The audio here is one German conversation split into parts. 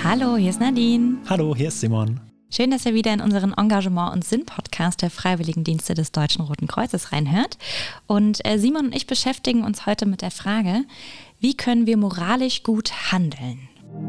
Hallo, hier ist Nadine. Hallo, hier ist Simon. Schön, dass ihr wieder in unseren Engagement- und Sinn-Podcast der Freiwilligendienste des Deutschen Roten Kreuzes reinhört. Und Simon und ich beschäftigen uns heute mit der Frage, wie können wir moralisch gut handeln?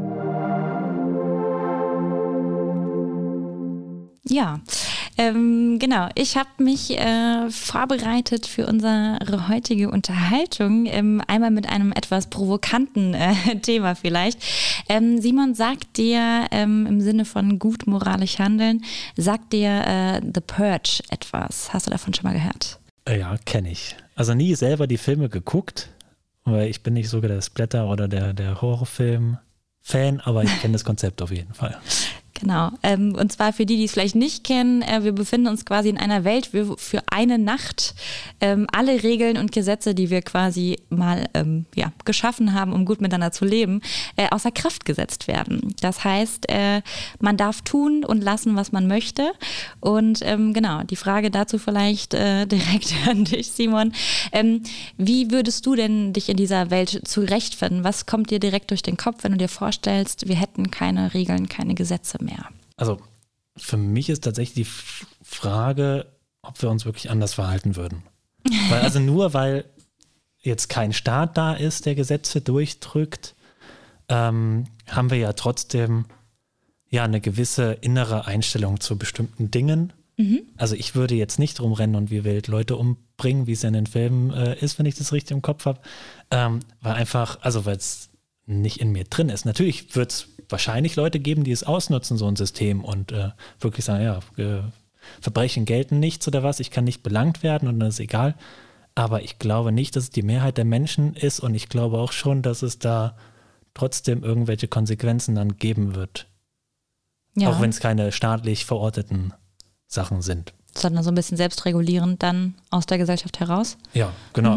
Ja, genau. Ich habe mich vorbereitet für unsere heutige Unterhaltung, einmal mit einem etwas provokanten Thema vielleicht. Simon, sagt dir im Sinne von gut moralisch handeln, sagt dir The Purge etwas? Hast du davon schon mal gehört? Ja, kenne ich. Also nie selber die Filme geguckt, weil ich bin nicht sogar der Splatter- oder der Horrorfilm-Fan, aber ich kenne das Konzept auf jeden Fall. Genau. Und zwar für die es vielleicht nicht kennen, wir befinden uns quasi in einer Welt, wo für eine Nacht alle Regeln und Gesetze, die wir quasi mal geschaffen haben, um gut miteinander zu leben, außer Kraft gesetzt werden. Das heißt, man darf tun und lassen, was man möchte. Und genau, die Frage dazu vielleicht direkt an dich, Simon. Wie würdest du denn dich in dieser Welt zurechtfinden? Was kommt dir direkt durch den Kopf, wenn du dir vorstellst, wir hätten keine Regeln, keine Gesetze mehr? Also für mich ist tatsächlich die Frage, ob wir uns wirklich anders verhalten würden. Weil jetzt kein Staat da ist, der Gesetze durchdrückt, haben wir ja trotzdem eine gewisse innere Einstellung zu bestimmten Dingen. Mhm. Also ich würde jetzt nicht rumrennen und wie wild Leute umbringen, wie es ja in den Filmen ist, wenn ich das richtig im Kopf habe. Weil es nicht in mir drin ist. Natürlich wird es wahrscheinlich Leute geben, die es ausnutzen, so ein System und wirklich sagen, Verbrechen gelten nichts oder was, ich kann nicht belangt werden und das ist egal. Aber ich glaube nicht, dass es die Mehrheit der Menschen ist und ich glaube auch schon, dass es da trotzdem irgendwelche Konsequenzen dann geben wird. Ja. Auch wenn es keine staatlich verorteten Sachen sind. Sondern so ein bisschen selbstregulierend dann aus der Gesellschaft heraus? Ja, genau,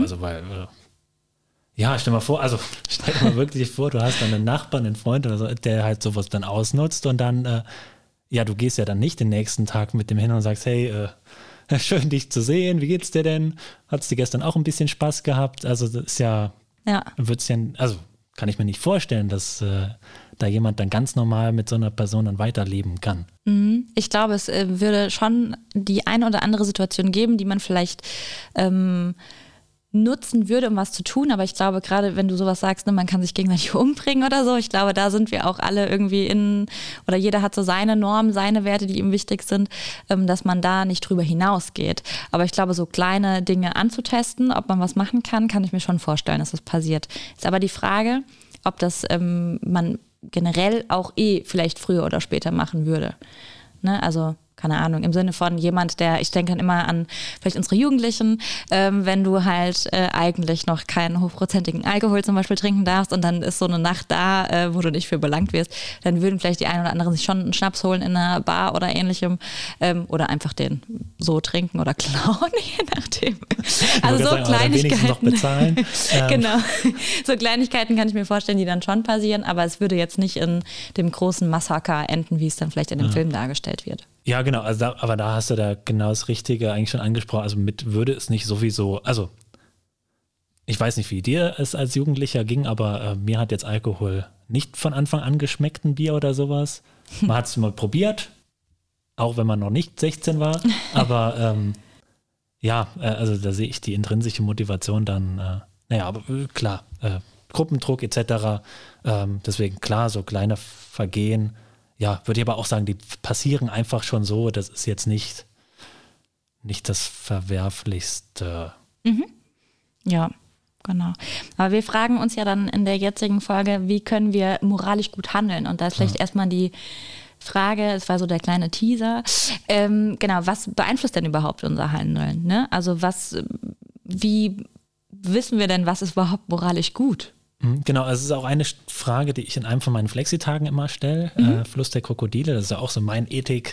stell dir mal wirklich vor, du hast dann einen Nachbarn, einen Freund oder so, der halt sowas dann ausnutzt und dann, du gehst ja dann nicht den nächsten Tag mit dem hin und sagst, hey, schön dich zu sehen, wie geht's dir denn? Hattest du gestern auch ein bisschen Spaß gehabt? Also das ist kann ich mir nicht vorstellen, dass da jemand dann ganz normal mit so einer Person dann weiterleben kann. Ich glaube, es würde schon die eine oder andere Situation geben, die man vielleicht nutzen würde, um was zu tun, aber ich glaube, gerade wenn du sowas sagst, man kann sich gegenseitig umbringen oder so, ich glaube, da sind wir auch alle irgendwie oder jeder hat so seine Normen, seine Werte, die ihm wichtig sind, dass man da nicht drüber hinausgeht. Aber ich glaube, so kleine Dinge anzutesten, ob man was machen kann, kann ich mir schon vorstellen, dass das passiert. Ist aber die Frage, ob das man generell auch vielleicht früher oder später machen würde. Ne? Also keine Ahnung, im Sinne von jemand, ich denke dann immer an vielleicht unsere Jugendlichen, wenn du halt eigentlich noch keinen hochprozentigen Alkohol zum Beispiel trinken darfst und dann ist so eine Nacht da, wo du nicht für belangt wirst, dann würden vielleicht die einen oder anderen sich schon einen Schnaps holen in einer Bar oder ähnlichem oder einfach den so trinken oder klauen, je nachdem. Also so Kleinigkeiten. Noch bezahlen. Genau, so Kleinigkeiten kann ich mir vorstellen, die dann schon passieren, aber es würde jetzt nicht in dem großen Massaker enden, wie es dann vielleicht in dem Film dargestellt wird. Ja, genau, aber da hast du da genau das Richtige eigentlich schon angesprochen. Also würde es nicht sowieso, also ich weiß nicht, wie dir es als Jugendlicher ging, aber mir hat jetzt Alkohol nicht von Anfang an geschmeckt, ein Bier oder sowas. Man hat es mal probiert, auch wenn man noch nicht 16 war, aber also da sehe ich die intrinsische Motivation dann, aber klar, Gruppendruck etc., deswegen klar, so kleine Vergehen. Ja, würde ich aber auch sagen, die passieren einfach schon so, das ist jetzt nicht das Verwerflichste. Mhm. Ja, genau. Aber wir fragen uns ja dann in der jetzigen Folge, wie können wir moralisch gut handeln? Und da ist vielleicht erstmal die Frage, es war so der kleine Teaser, was beeinflusst denn überhaupt unser Handeln? Ne? Also wie wissen wir denn, was ist überhaupt moralisch gut? Genau, es ist auch eine Frage, die ich in einem von meinen Flexitagen immer stelle, Fluss der Krokodile, das ist ja auch so mein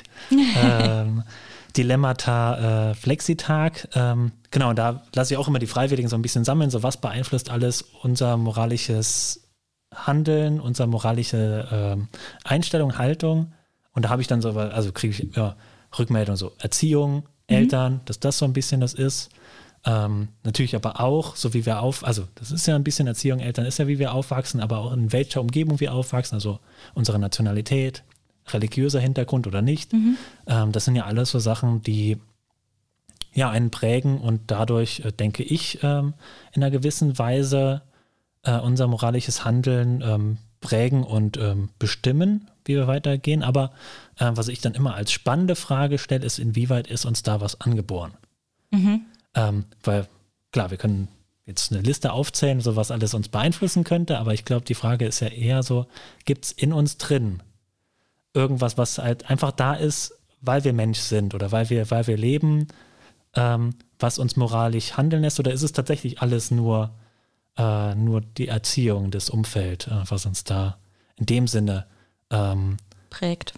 Ethik-Dilemmata Flexitag. Genau, da lasse ich auch immer die Freiwilligen so ein bisschen sammeln, so was beeinflusst alles unser moralisches Handeln, unsere moralische Einstellung, Haltung. Und da habe ich dann so, also kriege ich Rückmeldung so Erziehung, Eltern, dass das so ein bisschen das ist. Natürlich aber auch, so wie wir also das ist ja ein bisschen Erziehung, Eltern ist ja, wie wir aufwachsen, aber auch in welcher Umgebung wir aufwachsen, also unsere Nationalität, religiöser Hintergrund oder nicht. Das sind ja alles so Sachen, die ja einen prägen und dadurch, denke ich, in einer gewissen Weise unser moralisches Handeln prägen und bestimmen, wie wir weitergehen. Aber was ich dann immer als spannende Frage stelle, ist, inwieweit ist uns da was angeboren? Weil, klar, wir können jetzt eine Liste aufzählen, so was alles uns beeinflussen könnte, aber ich glaube, die Frage ist ja eher so, gibt es in uns drin irgendwas, was halt einfach da ist, weil wir Mensch sind oder weil wir leben, was uns moralisch handeln lässt, oder ist es tatsächlich alles nur die Erziehung, das Umfeld, was uns da in dem Sinne prägt?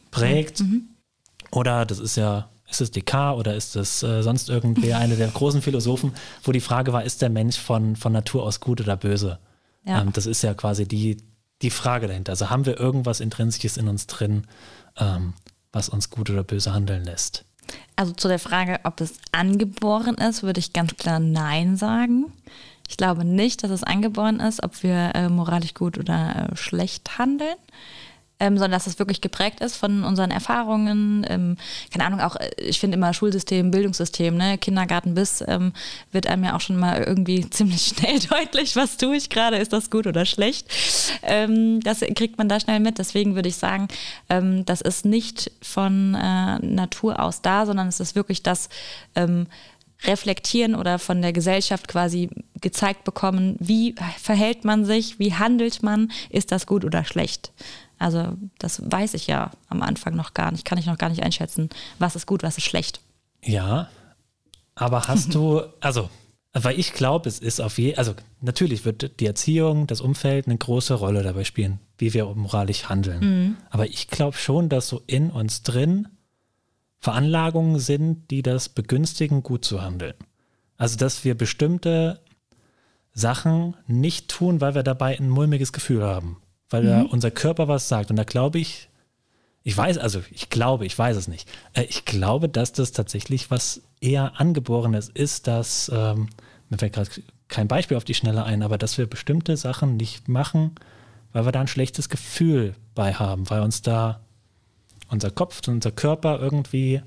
Oder das ist ja, ist es Descartes oder ist es sonst irgendwer, einer der großen Philosophen, wo die Frage war, ist der Mensch von Natur aus gut oder böse? Ja. Das ist ja quasi die Frage dahinter. Also haben wir irgendwas Intrinsisches in uns drin, was uns gut oder böse handeln lässt? Also zu der Frage, ob es angeboren ist, würde ich ganz klar Nein sagen. Ich glaube nicht, dass es angeboren ist, ob wir moralisch gut oder schlecht handeln. Sondern dass es wirklich geprägt ist von unseren Erfahrungen. Keine Ahnung, auch ich finde immer Schulsystem, Bildungssystem, ne? Kindergarten bis wird einem ja auch schon mal irgendwie ziemlich schnell deutlich, was tue ich gerade, ist das gut oder schlecht. Das kriegt man da schnell mit. Deswegen würde ich sagen, das ist nicht von Natur aus da, sondern es ist wirklich das Reflektieren oder von der Gesellschaft quasi gezeigt bekommen, wie verhält man sich, wie handelt man, ist das gut oder schlecht. Also das weiß ich ja am Anfang noch gar nicht, kann ich noch gar nicht einschätzen, was ist gut, was ist schlecht. Ja, aber hast du, also, weil ich glaube, es ist also natürlich wird die Erziehung, das Umfeld eine große Rolle dabei spielen, wie wir moralisch handeln. Aber ich glaube schon, dass so in uns drin Veranlagungen sind, die das begünstigen, gut zu handeln. Also dass wir bestimmte Sachen nicht tun, weil wir dabei ein mulmiges Gefühl haben. Weil da unser Körper was sagt. Und da glaube ich weiß es nicht. Ich glaube, dass das tatsächlich was eher Angeborenes ist, dass, mir fällt gerade kein Beispiel auf die Schnelle ein, aber dass wir bestimmte Sachen nicht machen, weil wir da ein schlechtes Gefühl bei haben, weil uns da unser Kopf, unser Körper irgendwie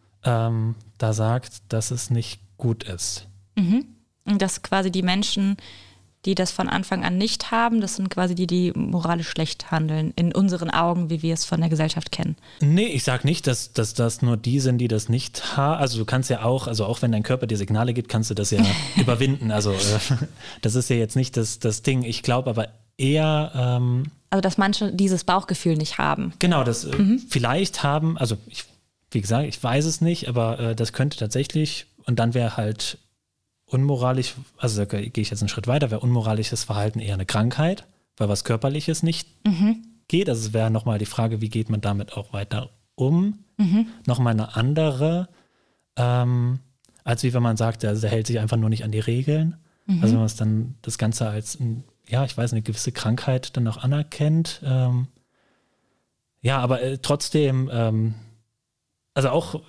da sagt, dass es nicht gut ist. Und dass quasi die Menschen, die das von Anfang an nicht haben, das sind quasi die moralisch schlecht handeln, in unseren Augen, wie wir es von der Gesellschaft kennen. Nee, ich sage nicht, dass das nur die sind, die das nicht haben. Also du kannst ja auch, also auch wenn dein Körper dir Signale gibt, kannst du das ja überwinden. Also das ist ja jetzt nicht das Ding. Ich glaube aber eher... also dass manche dieses Bauchgefühl nicht haben. Genau, das vielleicht haben, also wie gesagt, ich weiß es nicht, aber das könnte tatsächlich, und dann wäre halt unmoralisch, also da gehe ich jetzt einen Schritt weiter, wäre unmoralisches Verhalten eher eine Krankheit, weil was Körperliches nicht geht. Also es wäre nochmal die Frage, wie geht man damit auch weiter um? Nochmal eine andere, als wie wenn man sagt, also der hält sich einfach nur nicht an die Regeln. Also wenn man es dann das Ganze als, eine gewisse Krankheit dann auch anerkennt. Aber trotzdem, also auch,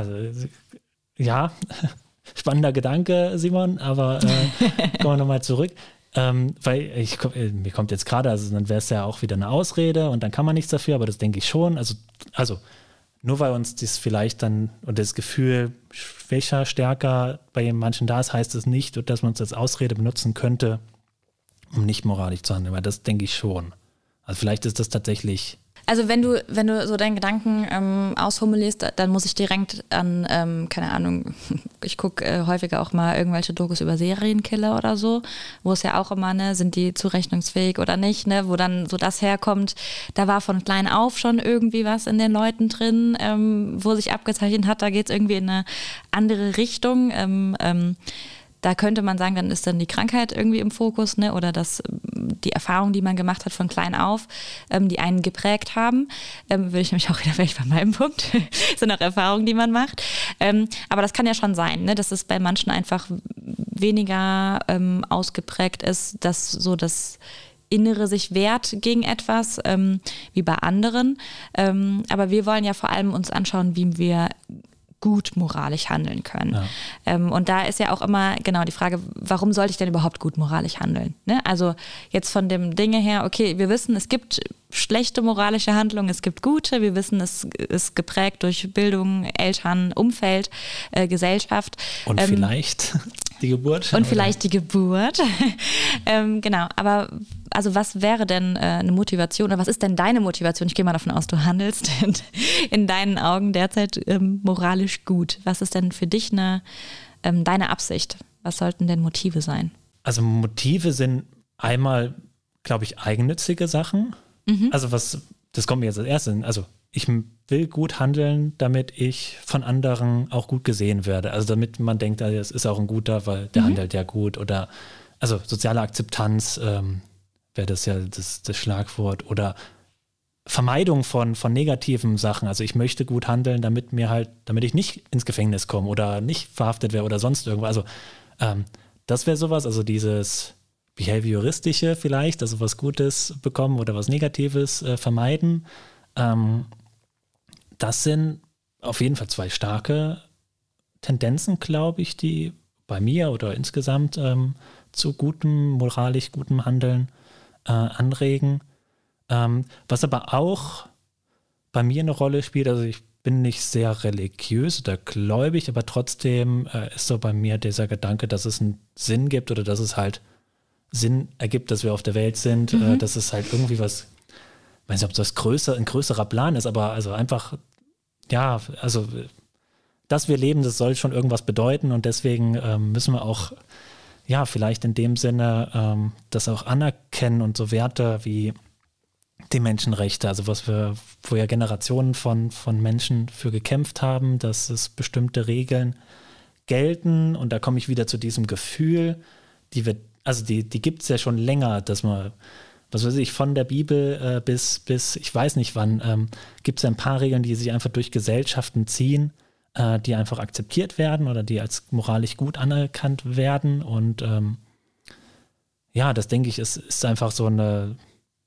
spannender Gedanke, Simon, aber kommen wir nochmal zurück. Weil mir kommt jetzt gerade, also dann wäre es ja auch wieder eine Ausrede und dann kann man nichts dafür, aber das denke ich schon. Also nur weil uns das vielleicht dann und das Gefühl schwächer, stärker bei manchen da ist, heißt es nicht, dass man es als Ausrede benutzen könnte, um nicht moralisch zu handeln, weil das denke ich schon. Also vielleicht ist das tatsächlich... Also wenn du so deinen Gedanken ausformulierst, dann muss ich direkt an, keine Ahnung, ich gucke häufiger auch mal irgendwelche Dokus über Serienkiller oder so, wo es ja auch immer, ne, sind die zurechnungsfähig oder nicht, ne, wo dann so das herkommt, da war von klein auf schon irgendwie was in den Leuten drin, wo sich abgezeichnet hat, da geht es irgendwie in eine andere Richtung, da könnte man sagen, dann ist dann die Krankheit irgendwie im Fokus, ne? Oder die Erfahrungen, die man gemacht hat von klein auf, die einen geprägt haben. Würde ich nämlich auch wieder bei meinem Punkt. Sind auch Erfahrungen, die man macht. Aber das kann ja schon sein, ne? Dass es bei manchen einfach weniger ausgeprägt ist, dass so das Innere sich wehrt gegen etwas, wie bei anderen. Aber wir wollen ja vor allem uns anschauen, wie wir gut moralisch handeln können. Ja. Und da ist ja auch immer genau die Frage, warum sollte ich denn überhaupt gut moralisch handeln? Ne? Also jetzt von dem Dinge her, okay, wir wissen, es gibt schlechte moralische Handlungen, es gibt gute, wir wissen, es ist geprägt durch Bildung, Eltern, Umfeld, Gesellschaft. Und vielleicht die Geburt. Und vielleicht die Geburt. Genau, aber also was wäre denn eine Motivation oder was ist denn deine Motivation? Ich gehe mal davon aus, du handelst in deinen Augen derzeit moralisch gut. Was ist denn für dich deine Absicht? Was sollten denn Motive sein? Also Motive sind einmal, glaube ich, eigennützige Sachen. Also das kommt mir jetzt als erstes. Also ich will gut handeln, damit ich von anderen auch gut gesehen werde. Also damit man denkt, es ist auch ein guter, weil der handelt ja gut. Oder also soziale Akzeptanz wäre das ja das Schlagwort. Oder Vermeidung von negativen Sachen. Also ich möchte gut handeln, damit ich nicht ins Gefängnis komme oder nicht verhaftet werde oder sonst irgendwo. Also das wäre sowas, also dieses Behavioristische vielleicht, also was Gutes bekommen oder was Negatives vermeiden. Das sind auf jeden Fall 2 starke Tendenzen, glaube ich, die bei mir oder insgesamt zu moralisch gutem Handeln anregen. Was aber auch bei mir eine Rolle spielt, also ich bin nicht sehr religiös oder gläubig, aber trotzdem ist so bei mir dieser Gedanke, dass es einen Sinn gibt oder dass es halt Sinn ergibt, dass wir auf der Welt sind, dass es halt irgendwie was, ich weiß nicht, ob das ein größerer Plan ist, aber also einfach, ja, also dass wir leben, das soll schon irgendwas bedeuten und deswegen müssen wir auch, ja, vielleicht in dem Sinne das auch anerkennen und so Werte wie die Menschenrechte, also wo ja Generationen von Menschen für gekämpft haben, dass es bestimmte Regeln gelten und da komme ich wieder zu diesem Gefühl, die gibt es ja schon länger, dass man, was weiß ich, von der Bibel bis ich weiß nicht wann, gibt es ja ein paar Regeln, die sich einfach durch Gesellschaften ziehen, die einfach akzeptiert werden oder die als moralisch gut anerkannt werden und ja, das denke ich, ist einfach so ein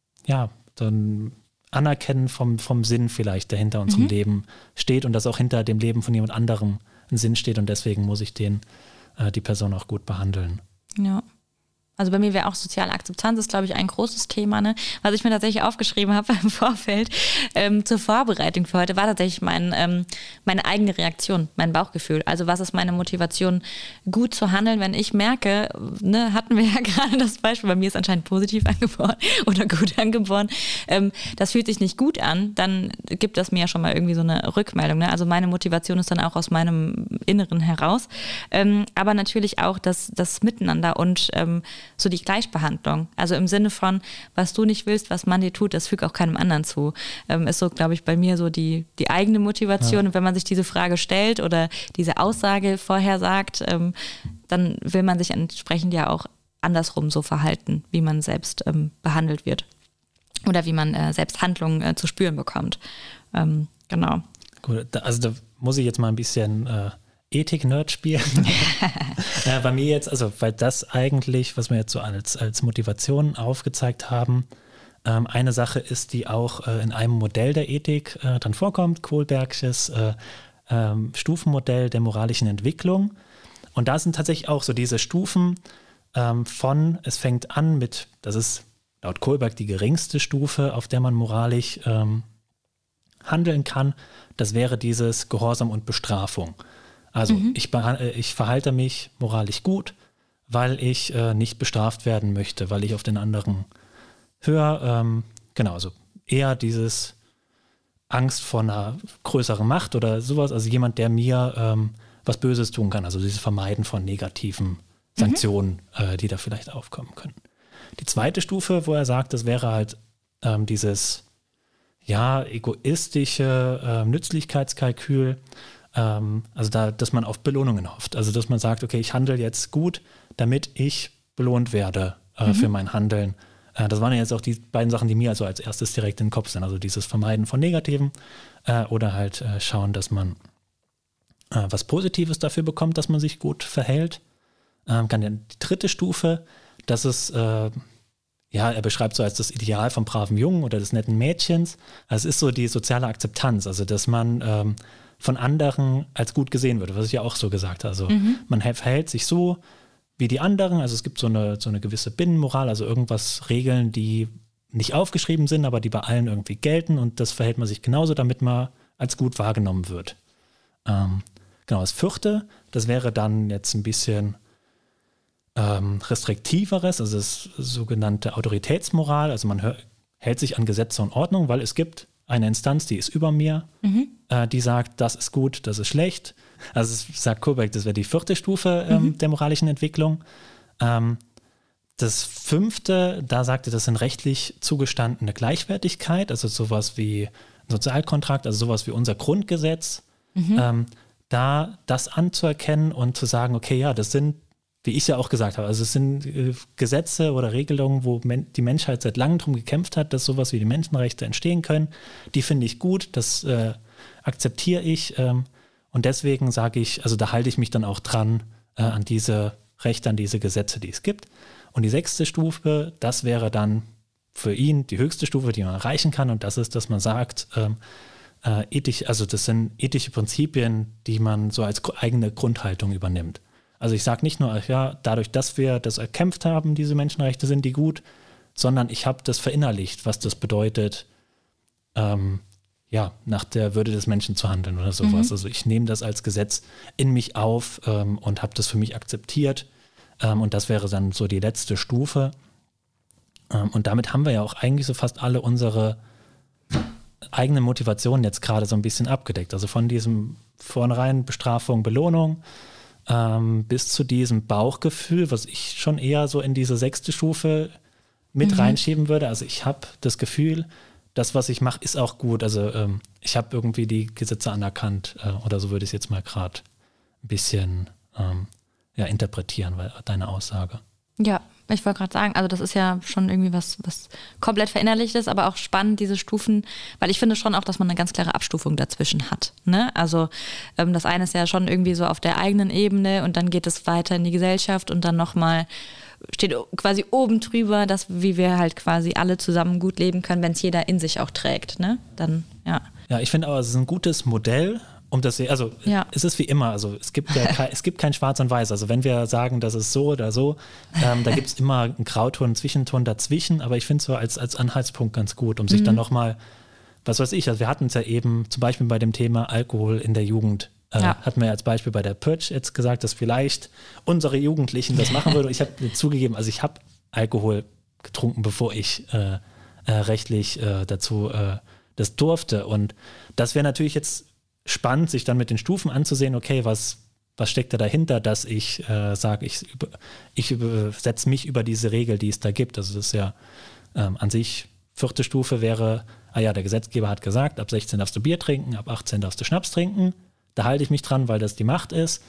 Anerkennen vom Sinn vielleicht, der hinter unserem Leben steht und das auch hinter dem Leben von jemand anderem ein Sinn steht und deswegen muss ich die Person auch gut behandeln. Ja. Also bei mir wäre auch soziale Akzeptanz, ist glaube ich ein großes Thema, ne? Was ich mir tatsächlich aufgeschrieben habe im Vorfeld zur Vorbereitung für heute, war tatsächlich meine eigene Reaktion, mein Bauchgefühl. Also was ist meine Motivation, gut zu handeln, wenn ich merke, ne, hatten wir ja gerade das Beispiel, bei mir ist anscheinend positiv angeboren oder gut angeboren, das fühlt sich nicht gut an, dann gibt das mir ja schon mal irgendwie so eine Rückmeldung, ne? Also meine Motivation ist dann auch aus meinem Inneren heraus, aber natürlich auch das Miteinander und so die Gleichbehandlung. Also im Sinne von, was du nicht willst, was man dir tut, das fügt auch keinem anderen zu. Ist so, glaube ich, bei mir so die eigene Motivation. Ja. Und wenn man sich diese Frage stellt oder diese Aussage vorher sagt, dann will man sich entsprechend ja auch andersrum so verhalten, wie man selbst behandelt wird. Oder wie man selbst Handlungen zu spüren bekommt. Genau. Gut, also da muss ich jetzt mal ein bisschen Ethik-Nerd spielen. Bei mir jetzt, also weil das eigentlich, was wir jetzt so als Motivation aufgezeigt haben, eine Sache ist, die auch in einem Modell der Ethik dann vorkommt, Kohlbergsches Stufenmodell der moralischen Entwicklung. Und da sind tatsächlich auch so diese Stufen es fängt an mit, das ist laut Kohlberg die geringste Stufe, auf der man moralisch handeln kann. Das wäre dieses Gehorsam und Bestrafung. Also ich verhalte mich moralisch gut, weil ich nicht bestraft werden möchte, weil ich auf den anderen höre. Genau, also eher dieses Angst vor einer größeren Macht oder sowas. Also jemand, der mir was Böses tun kann. Also dieses Vermeiden von negativen Sanktionen, die da vielleicht aufkommen können. Die zweite Stufe, wo er sagt, das wäre halt dieses egoistische Nützlichkeitskalkül. Also dass man auf Belohnungen hofft. Also dass man sagt, okay, ich handle jetzt gut, damit ich belohnt werde für mein Handeln. Das waren ja jetzt auch die beiden Sachen, die mir also als erstes direkt in den Kopf sind. Also dieses Vermeiden von Negativen oder halt schauen, dass man was Positives dafür bekommt, dass man sich gut verhält. Die dritte Stufe, das ist ja, er beschreibt so als das Ideal vom braven Jungen oder des netten Mädchens. Also es ist so die soziale Akzeptanz, also dass man von anderen als gut gesehen wird, was ich ja auch so gesagt habe. Also man verhält sich so wie die anderen, also es gibt so eine gewisse Binnenmoral, also irgendwas Regeln, die nicht aufgeschrieben sind, aber die bei allen irgendwie gelten und das verhält man sich genauso, damit man als gut wahrgenommen wird. Genau, das 4., das wäre dann jetzt ein bisschen restriktiveres, also das sogenannte Autoritätsmoral, also man hält sich an Gesetze und Ordnung, weil es gibt eine Instanz, die ist über mir, die sagt, das ist gut, das ist schlecht. Also es sagt Kohlberg, das wäre die 4. Stufe der moralischen Entwicklung. Das 5., da sagt er, das sind rechtlich zugestandene Gleichwertigkeit, also sowas wie ein Sozialkontrakt, also sowas wie unser Grundgesetz, da das anzuerkennen und zu sagen, okay, ja, das sind, wie ich ja auch gesagt habe, also es sind Gesetze oder Regelungen, wo die Menschheit seit langem drum gekämpft hat, dass sowas wie die Menschenrechte entstehen können. Die finde ich gut, das akzeptiere ich und deswegen sage ich, also da halte ich mich dann auch dran an diese Rechte, an diese Gesetze, die es gibt. Und die 6. Stufe, das wäre dann für ihn die höchste Stufe, die man erreichen kann und das ist, dass man sagt, ethisch, also das sind ethische Prinzipien, die man so als eigene Grundhaltung übernimmt. Also ich sage nicht nur, ja, dadurch, dass wir das erkämpft haben, diese Menschenrechte sind die gut, sondern ich habe das verinnerlicht, was das bedeutet, nach der Würde des Menschen zu handeln oder sowas. Also ich nehme das als Gesetz in mich auf und habe das für mich akzeptiert und das wäre dann so die letzte Stufe. Und damit haben wir ja auch eigentlich so fast alle unsere eigenen Motivationen jetzt gerade so ein bisschen abgedeckt. Also von diesem vornherein Bestrafung, Belohnung, bis zu diesem Bauchgefühl, was ich schon eher so in diese 6. Stufe mit reinschieben würde. Also ich habe das Gefühl, das, was ich mache, ist auch gut. Also ich habe irgendwie die Gesetze anerkannt oder so würde ich es jetzt mal gerade ein bisschen interpretieren, weil deine Aussage. Ja, ich wollte gerade sagen, also das ist ja schon irgendwie was komplett verinnerlicht ist, aber auch spannend, diese Stufen, weil ich finde schon auch, dass man eine ganz klare Abstufung dazwischen hat. Ne? Also das eine ist ja schon irgendwie so auf der eigenen Ebene und dann geht es weiter in die Gesellschaft und dann nochmal steht quasi oben drüber, dass wie wir halt quasi alle zusammen gut leben können, wenn es jeder in sich auch trägt. Ne? Dann, ja. Ja, ich finde aber, es ist ein gutes Modell, es ist wie immer, also es gibt kein Schwarz und Weiß, also wenn wir sagen, das ist so oder so, da gibt es immer einen Grauton, einen Zwischenton dazwischen, aber ich finde es so als Anhaltspunkt ganz gut, um sich dann nochmal, was weiß ich, also wir hatten es ja eben zum Beispiel bei dem Thema Alkohol in der Jugend, hatten wir ja als Beispiel bei der Purge jetzt gesagt, dass vielleicht unsere Jugendlichen das machen würden. Ich habe zugegeben, also ich habe Alkohol getrunken, bevor ich rechtlich dazu das durfte und das wäre natürlich jetzt spannend, sich dann mit den Stufen anzusehen, okay, was steckt da dahinter, dass ich sage, ich setze mich über diese Regel, die es da gibt. Also das ist ja an sich 4. Stufe wäre, der Gesetzgeber hat gesagt, ab 16 darfst du Bier trinken, ab 18 darfst du Schnaps trinken. Da halte ich mich dran, weil das die Macht ist.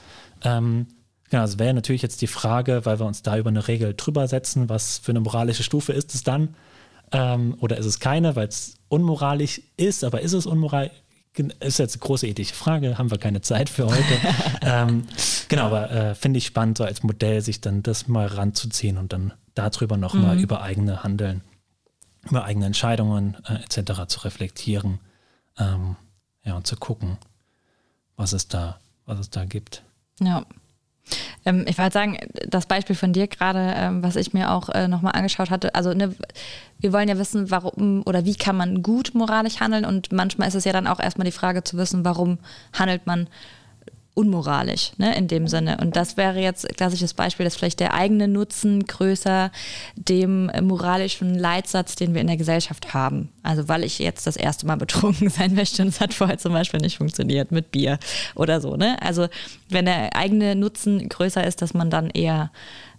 Also wäre natürlich jetzt die Frage, weil wir uns da über eine Regel drüber setzen, was für eine moralische Stufe ist es dann? Oder ist es keine, weil es unmoralisch ist, aber ist es unmoralisch? Ist jetzt eine große ethische Frage, haben wir keine Zeit für heute. Aber finde ich spannend, so als Modell sich dann das mal ranzuziehen und dann darüber nochmal über eigene Handeln, über eigene Entscheidungen etc. zu reflektieren und zu gucken, was es da gibt. Ja. Ich wollte sagen, das Beispiel von dir gerade, was ich mir auch nochmal angeschaut hatte, also wir wollen ja wissen, warum oder wie kann man gut moralisch handeln und manchmal ist es ja dann auch erstmal die Frage zu wissen, warum handelt man unmoralisch, ne, in dem Sinne. Und das wäre jetzt ein klassisches Beispiel, dass vielleicht der eigene Nutzen größer dem moralischen Leitsatz, den wir in der Gesellschaft haben. Also weil ich jetzt das erste Mal betrunken sein möchte und es hat vorher zum Beispiel nicht funktioniert mit Bier oder so. Ne? Also wenn der eigene Nutzen größer ist, dass man dann eher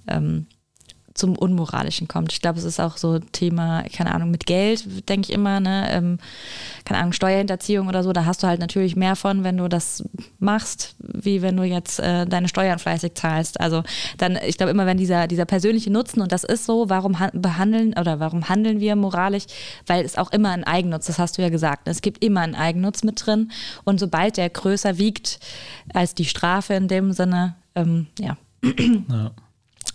zum Unmoralischen kommt. Ich glaube, es ist auch so Thema, keine Ahnung, mit Geld, denke ich immer, ne? Keine Ahnung, Steuerhinterziehung oder so, da hast du halt natürlich mehr von, wenn du das machst, wie wenn du jetzt deine Steuern fleißig zahlst. Also dann, ich glaube immer, wenn dieser persönliche Nutzen, und das ist so, warum handeln wir moralisch? Weil es auch immer einen Eigennutz, das hast du ja gesagt, es gibt immer einen Eigennutz mit drin und sobald der größer wiegt als die Strafe in dem Sinne, Ja.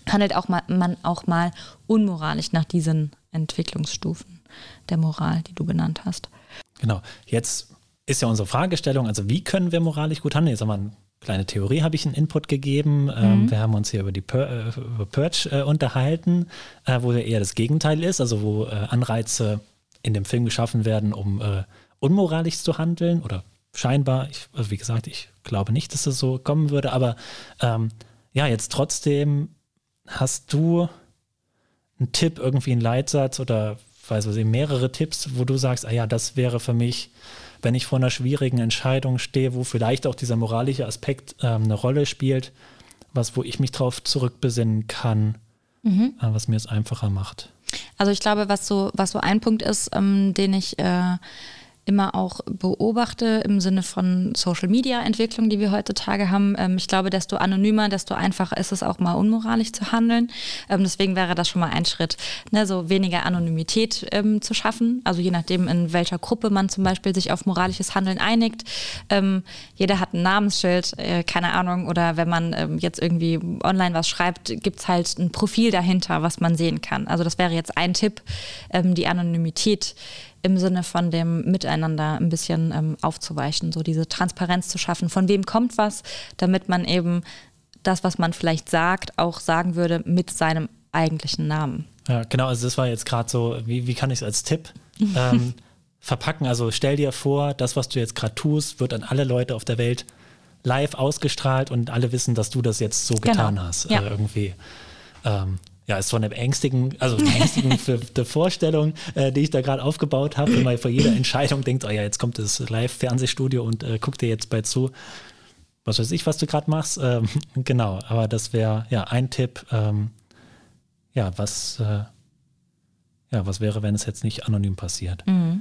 handelt man auch mal unmoralisch nach diesen Entwicklungsstufen der Moral, die du genannt hast. Genau, jetzt ist ja unsere Fragestellung, also wie können wir moralisch gut handeln? Jetzt haben wir eine kleine Theorie, habe ich einen Input gegeben. Wir haben uns hier über die über Purge unterhalten, wo ja eher das Gegenteil ist, also wo Anreize in dem Film geschaffen werden, um unmoralisch zu handeln oder scheinbar. Also wie gesagt, ich glaube nicht, dass das so kommen würde, aber ja, jetzt trotzdem hast du einen Tipp, irgendwie einen Leitsatz oder weiß was ich, mehrere Tipps, wo du sagst, das wäre für mich, wenn ich vor einer schwierigen Entscheidung stehe, wo vielleicht auch dieser moralische Aspekt eine Rolle spielt, wo ich mich drauf zurückbesinnen kann, was mir es einfacher macht. Also ich glaube, was so ein Punkt ist, den ich immer auch beobachte im Sinne von Social-Media-Entwicklung, die wir heutzutage haben. Ich glaube, desto anonymer, desto einfacher ist es auch mal unmoralisch zu handeln. Deswegen wäre das schon mal ein Schritt, ne, so weniger Anonymität zu schaffen. Also je nachdem, in welcher Gruppe man zum Beispiel sich auf moralisches Handeln einigt. Jeder hat ein Namensschild, keine Ahnung. Oder wenn man jetzt irgendwie online was schreibt, gibt es halt ein Profil dahinter, was man sehen kann. Also das wäre jetzt ein Tipp, die Anonymität im Sinne von dem Miteinander ein bisschen aufzuweichen, so diese Transparenz zu schaffen, von wem kommt was, damit man eben das, was man vielleicht sagt, auch sagen würde mit seinem eigentlichen Namen. Ja, genau, also das war jetzt gerade so, wie kann ich es als Tipp verpacken? Also stell dir vor, das, was du jetzt gerade tust, wird an alle Leute auf der Welt live ausgestrahlt und alle wissen, dass du das jetzt so getan hast. Ja. Irgendwie. Ja, ist so eine beängstigende Vorstellung, die ich da gerade aufgebaut habe, wenn man vor jeder Entscheidung denkt, jetzt kommt das Live-Fernsehstudio und guckt dir jetzt bei zu. Was weiß ich, was du gerade machst. Genau, aber das wäre ein Tipp. Was wäre, wenn es jetzt nicht anonym passiert?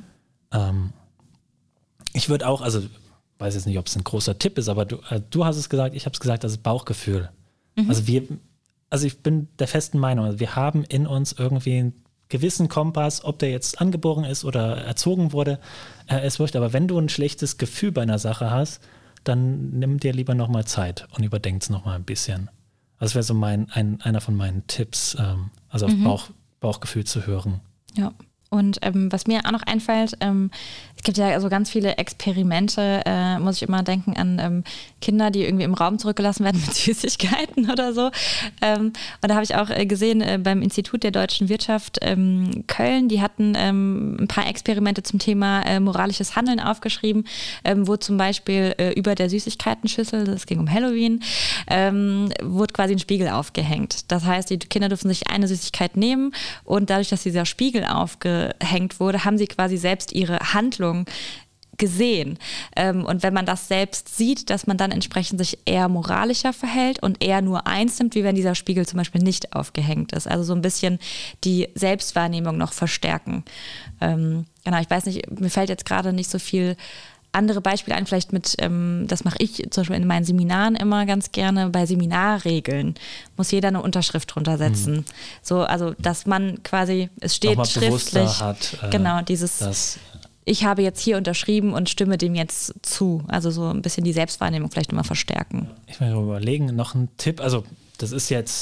Ich würde auch, also weiß jetzt nicht, ob es ein großer Tipp ist, aber du hast es gesagt, ich habe es gesagt, das ist Bauchgefühl. Also ich bin der festen Meinung, wir haben in uns irgendwie einen gewissen Kompass, ob der jetzt angeboren ist oder erzogen wurde, ist wurscht. Aber wenn du ein schlechtes Gefühl bei einer Sache hast, dann nimm dir lieber nochmal Zeit und überdenk es nochmal ein bisschen. Das wäre so einer von meinen Tipps, also auf Bauchgefühl zu hören. Ja. Und was mir auch noch einfällt, es gibt ja so ganz viele Experimente, muss ich immer denken an Kinder, die irgendwie im Raum zurückgelassen werden mit Süßigkeiten oder so. Und da habe ich auch gesehen beim Institut der deutschen Wirtschaft Köln, die hatten ein paar Experimente zum Thema moralisches Handeln aufgeschrieben, wo zum Beispiel über der Süßigkeitenschüssel, das ging um Halloween, wurde quasi ein Spiegel aufgehängt. Das heißt, die Kinder durften sich eine Süßigkeit nehmen und dadurch, dass dieser Spiegel aufgehängt wurde, haben sie quasi selbst ihre Handlung gesehen. Und wenn man das selbst sieht, dass man dann entsprechend sich eher moralischer verhält und eher nur eins nimmt, wie wenn dieser Spiegel zum Beispiel nicht aufgehängt ist. Also so ein bisschen die Selbstwahrnehmung noch verstärken. Genau, ich weiß nicht, mir fällt jetzt gerade nicht so viel andere Beispiele ein, vielleicht mit, das mache ich zum Beispiel in meinen Seminaren immer ganz gerne, bei Seminarregeln muss jeder eine Unterschrift drunter setzen. So, also, dass man quasi, es steht schriftlich, hat, genau, ich habe jetzt hier unterschrieben und stimme dem jetzt zu. Also so ein bisschen die Selbstwahrnehmung vielleicht immer verstärken. Ich will überlegen, noch ein Tipp, also das ist jetzt,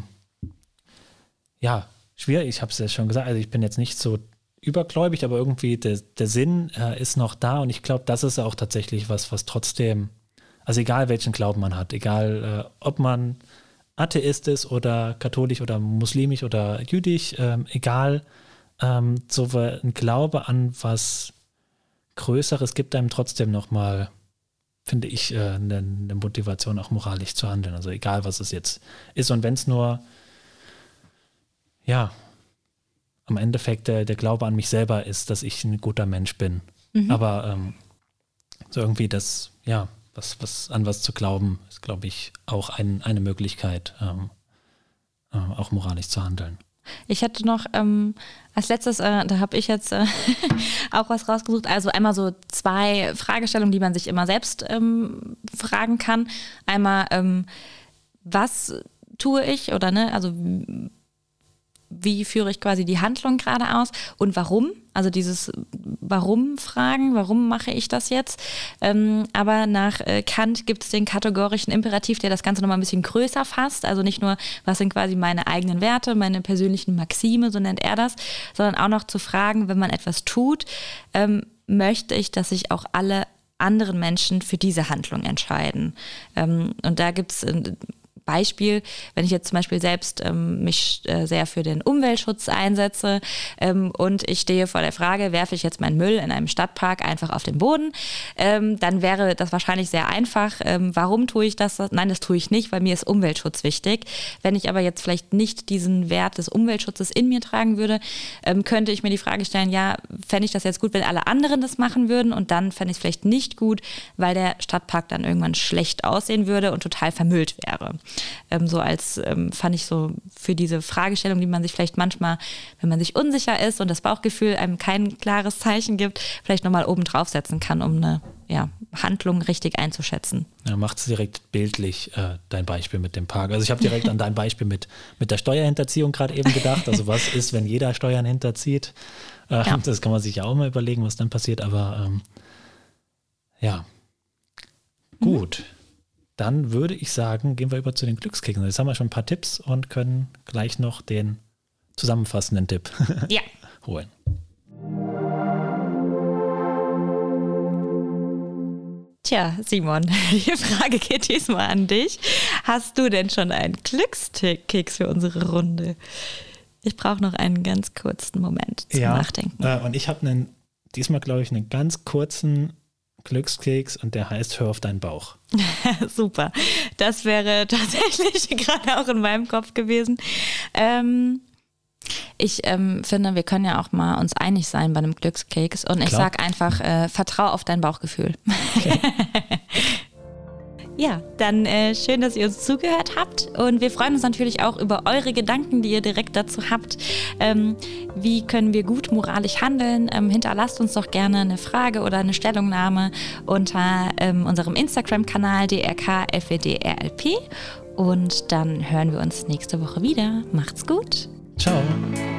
schwierig, ich habe es ja schon gesagt, also ich bin jetzt nicht so übergläubig, aber irgendwie der Sinn ist noch da und ich glaube, das ist auch tatsächlich was trotzdem, also egal welchen Glauben man hat, egal ob man Atheist ist oder katholisch oder muslimisch oder jüdisch, egal, so ein Glaube an was Größeres gibt einem trotzdem nochmal, finde ich, eine Motivation, auch moralisch zu handeln, also egal was es jetzt ist und wenn es nur, am Endeffekt der Glaube an mich selber ist, dass ich ein guter Mensch bin. Aber so irgendwie das, was zu glauben, ist, glaube ich, auch eine Möglichkeit, auch moralisch zu handeln. Ich hätte noch als letztes, da habe ich jetzt auch was rausgesucht, also einmal so 2 Fragestellungen, die man sich immer selbst fragen kann. Einmal, was tue ich oder also wie führe ich quasi die Handlung gerade aus und warum? Also dieses Warum-Fragen, warum mache ich das jetzt? Aber nach Kant gibt es den kategorischen Imperativ, der das Ganze nochmal ein bisschen größer fasst. Also nicht nur, was sind quasi meine eigenen Werte, meine persönlichen Maxime, so nennt er das, sondern auch noch zu fragen, wenn man etwas tut, möchte ich, dass sich auch alle anderen Menschen für diese Handlung entscheiden. Und da gibt es Beispiel, wenn ich jetzt zum Beispiel selbst mich sehr für den Umweltschutz einsetze und ich stehe vor der Frage, werfe ich jetzt meinen Müll in einem Stadtpark einfach auf den Boden, dann wäre das wahrscheinlich sehr einfach. Warum tue ich das? Nein, das tue ich nicht, weil mir ist Umweltschutz wichtig. Wenn ich aber jetzt vielleicht nicht diesen Wert des Umweltschutzes in mir tragen würde, könnte ich mir die Frage stellen, ja, fände ich das jetzt gut, wenn alle anderen das machen würden und dann fände ich es vielleicht nicht gut, weil der Stadtpark dann irgendwann schlecht aussehen würde und total vermüllt wäre. Fand ich so für diese Fragestellung, die man sich vielleicht manchmal, wenn man sich unsicher ist und das Bauchgefühl einem kein klares Zeichen gibt, vielleicht nochmal oben draufsetzen kann, um eine Handlung richtig einzuschätzen. Ja, macht es direkt bildlich, dein Beispiel mit dem Park. Also ich habe direkt an dein Beispiel mit der Steuerhinterziehung gerade eben gedacht. Also was ist, wenn jeder Steuern hinterzieht? Das kann man sich ja auch mal überlegen, was dann passiert. Aber gut. Dann würde ich sagen, gehen wir über zu den Glückskeksen. Jetzt haben wir schon ein paar Tipps und können gleich noch den zusammenfassenden Tipp holen. Tja, Simon, die Frage geht diesmal an dich. Hast du denn schon einen Glückskeks für unsere Runde? Ich brauche noch einen ganz kurzen Moment zum Nachdenken. Und ich habe diesmal, glaube ich, einen ganz kurzen Glückskeks und der heißt Hör auf deinen Bauch. Super. Das wäre tatsächlich gerade auch in meinem Kopf gewesen. Ich finde, wir können ja auch mal uns einig sein bei einem Glückskeks und ich sage einfach, vertrau auf dein Bauchgefühl. Okay. Ja, dann schön, dass ihr uns zugehört habt und wir freuen uns natürlich auch über eure Gedanken, die ihr direkt dazu habt. Wie können wir gut moralisch handeln? Hinterlasst uns doch gerne eine Frage oder eine Stellungnahme unter unserem Instagram-Kanal drkfwdrlp und dann hören wir uns nächste Woche wieder. Macht's gut. Ciao.